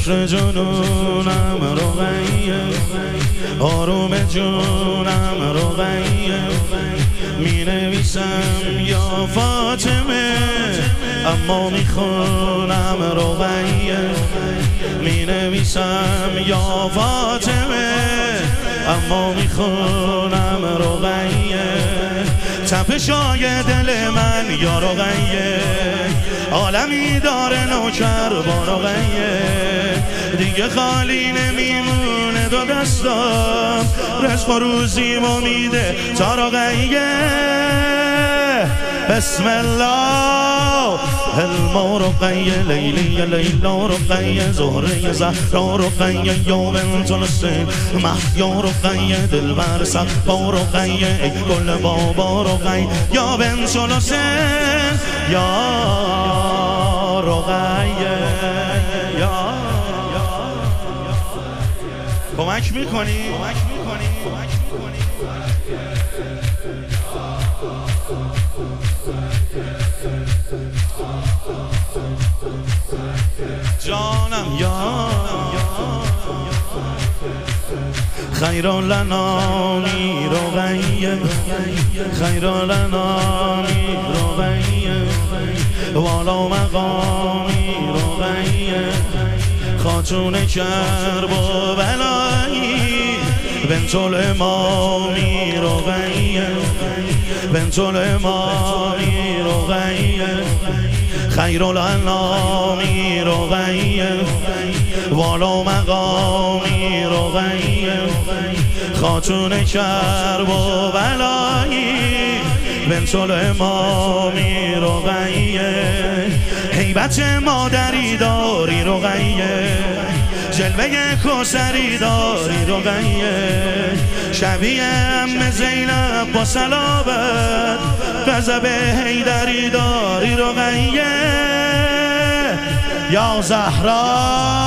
فکر جنونم رقیه، آروم جونم رقیه، می نویسم یا فاطمه اما می خونم رقیه، می نویسم یا فاطمه اما می خونم رقیه، تپشای دل من یا رقیه، عالمی داره نوکر با رقیه، دیگه خالی نمیمونه دو دستم، رزق و روزی میده تا رقیه. بسم الله حلم رقیه، لیلی لیلا رقیه، زهره زهرا رقیه، یا بنت الحسین محیا رقیه، دلبر صفا رقیه، ای گل بابا رقیه، یا بنت الحسین یا رقیه. یا کمک میکنی؟ جانم یا خیر لنامی رقیه، خیر لنامی رقیه، والا مقامی رقیه، خاتون کرب و بلایی، بنت الامامی رقیه، بنت الامامی رقیه، خیر الانامی رقیه، والا مقامی رقیه، خاتون کرب و بلایی، بنت الامامی رقیه، هیبت مادری داری رقیه، جلوه کوثری داری رقیه، شبیه عم زینب با صلابت، غضب حیدری داری رقیه. یا زهرا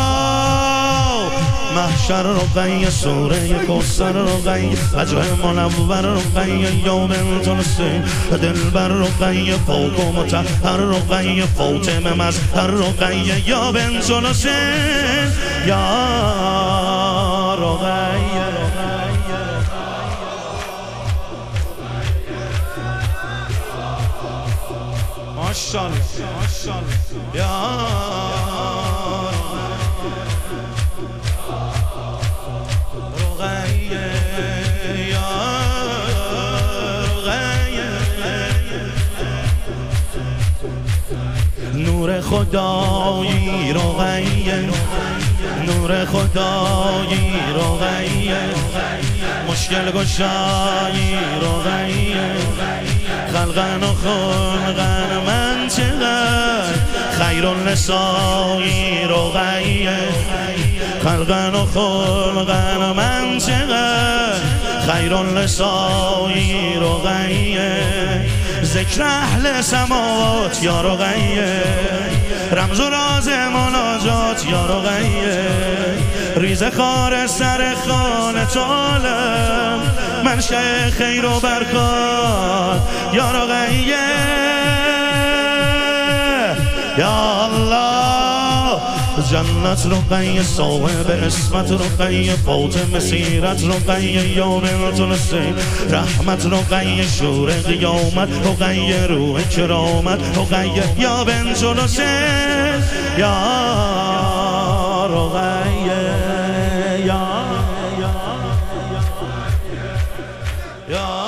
محشر رقیه، سوره کوثر رقیه، وجه منور رقیه، یا بنت الحسین دلبر رقیه، پاک و مطهر رقیه، فاطمه مظهر رقیه، یا بنت الحسین یا رقیه. ماشاءالله ماشاءالله یا رقیه، یا رقیه، نور خدایی رقیه، نور خدایی رقیه، مشکل گشایی رقیه، خلقن و خلقن منطقه، خیر النسایی رقیه، خلقن و خلقن منطقه، خیر النسایی رقیه، ذکر اهل سماوات یا رقیه، رمز و راز مناجات یا رقیه، ریز خار سر خانه طالب، منشأ خیر و برکات یا رقیه. یا الله جنت رقیه، صاحب اسمت رقیه، فاطمه سیرت رقیه، یا بنت الحسین رحمت رقیه، شور قیامت رقیه، روح کرامت رقیه، یا بنت الحسین یا رقیه، یا